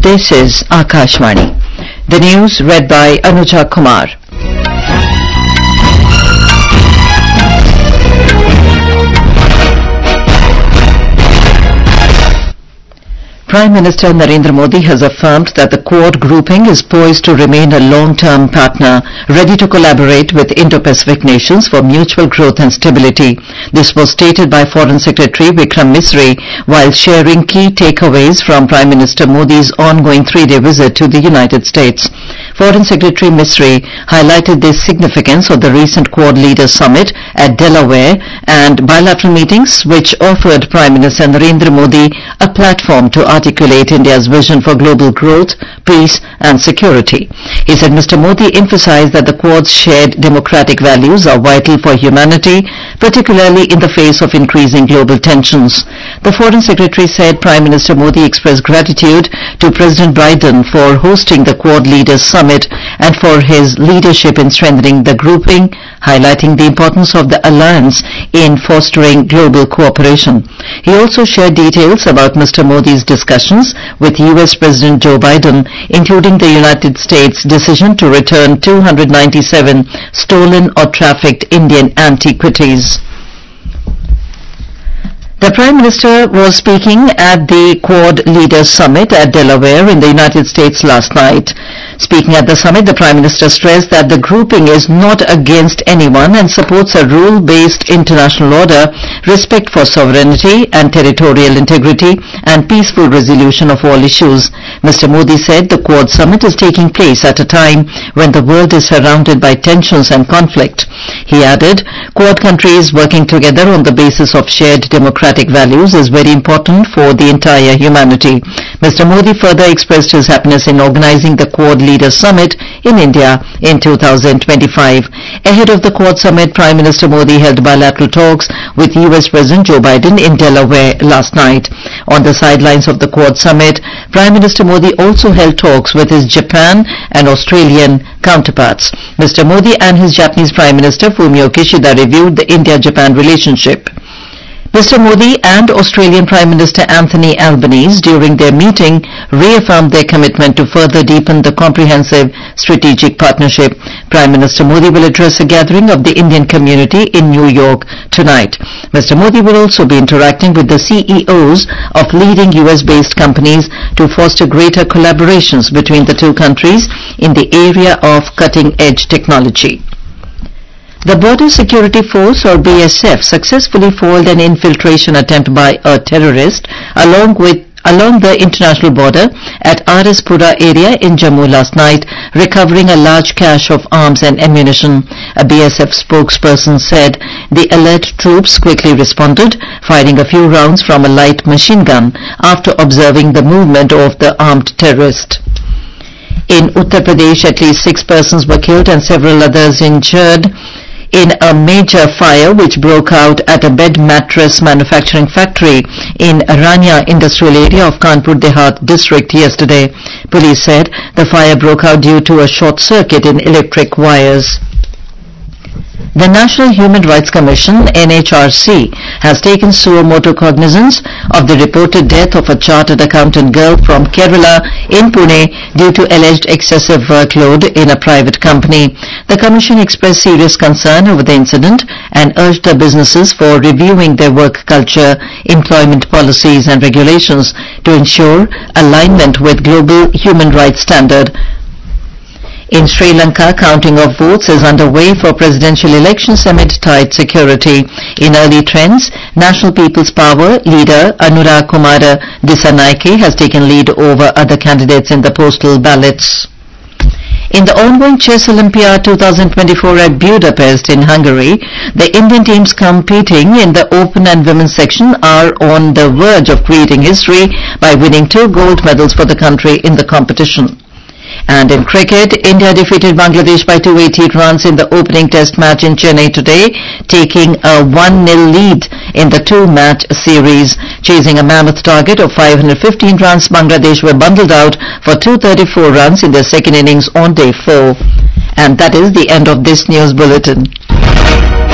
This is Akashvani. The news read by Anuja Kumar. Prime Minister Narendra Modi has affirmed that the Quad grouping is poised to remain a long-term partner, ready to collaborate with Indo-Pacific nations for mutual growth and stability. This was stated by Foreign Secretary Vikram Misri while sharing key takeaways from Prime Minister Modi's ongoing three-day visit to the United States. Foreign Secretary Misri highlighted the significance of the recent Quad Leaders Summit at Delaware and bilateral meetings which offered Prime Minister Narendra Modi a platform to articulate India's vision for global growth, peace and security. He said Mr. Modi emphasized that the Quad's shared democratic values are vital for humanity, particularly in the face of increasing global tensions. The Foreign Secretary said Prime Minister Modi expressed gratitude to President Biden for hosting the Quad Leaders Summit and for his leadership in strengthening the grouping, highlighting the importance of the alliance in fostering global cooperation. He also shared details about Mr. Modi's discussions with US President Joe Biden, including the United States' decision to return 297 stolen or trafficked Indian antiquities. The Prime Minister was speaking at the Quad Leaders Summit at Delaware in the United States last night. Speaking at the summit, the Prime Minister stressed that the grouping is not against anyone and supports a rule-based international order, respect for sovereignty and territorial integrity, and peaceful resolution of all issues. Mr. Modi said the Quad Summit is taking place at a time when the world is surrounded by tensions and conflict. He added, Quad countries working together on the basis of shared democratic values is very important for the entire humanity. Mr. Modi further expressed his happiness in organizing the Quad Leaders Summit in India in 2025. Ahead of the Quad Summit, Prime Minister Modi held bilateral talks with US President Joe Biden in Delaware last night. On the sidelines of the Quad Summit, Prime Minister Modi also held talks with his Japan and Australian counterparts. Mr. Modi and his Japanese Prime Minister Fumio Kishida reviewed the India-Japan relationship. Mr. Modi and Australian Prime Minister Anthony Albanese during their meeting reaffirmed their commitment to further deepen the comprehensive strategic partnership. Prime Minister Modi will address a gathering of the Indian community in New York tonight. Mr. Modi will also be interacting with the CEOs of leading US-based companies to foster greater collaborations between the two countries in the area of cutting-edge technology. The Border Security Force or BSF successfully foiled an infiltration attempt by a terrorist along the international border at Arispura area in Jammu last night, recovering a large cache of arms and ammunition. A BSF spokesperson said the alert troops quickly responded, firing a few rounds from a light machine gun after observing the movement of the armed terrorist. In Uttar Pradesh, at least 6 persons were killed and several others injured in a major fire which broke out at a bed mattress manufacturing factory in Rania industrial area of Kanpur Dehat district yesterday. Police said the fire broke out due to a short circuit in electric wires. The National Human Rights Commission, NHRC, has taken suo motu cognizance of the reported death of a chartered accountant girl from Kerala in Pune due to alleged excessive workload in a private company. The Commission expressed serious concern over the incident and urged the businesses for reviewing their work culture, employment policies and regulations to ensure alignment with global human rights standards. In Sri Lanka, counting of votes is underway for presidential elections amid tight security. In early trends, National People's Power leader Anurag Kumara Dissanayake has taken lead over other candidates in the postal ballots. In the ongoing Chess Olympiad 2024 at Budapest in Hungary, the Indian teams competing in the open and women's section are on the verge of creating history by winning 2 gold medals for the country in the competition. And in cricket, India defeated Bangladesh by 288 runs in the opening test match in Chennai today, taking a 1-0 lead in the 2-match series. Chasing a mammoth target of 515 runs, Bangladesh were bundled out for 234 runs in their second innings on day 4. And that is the end of this news bulletin.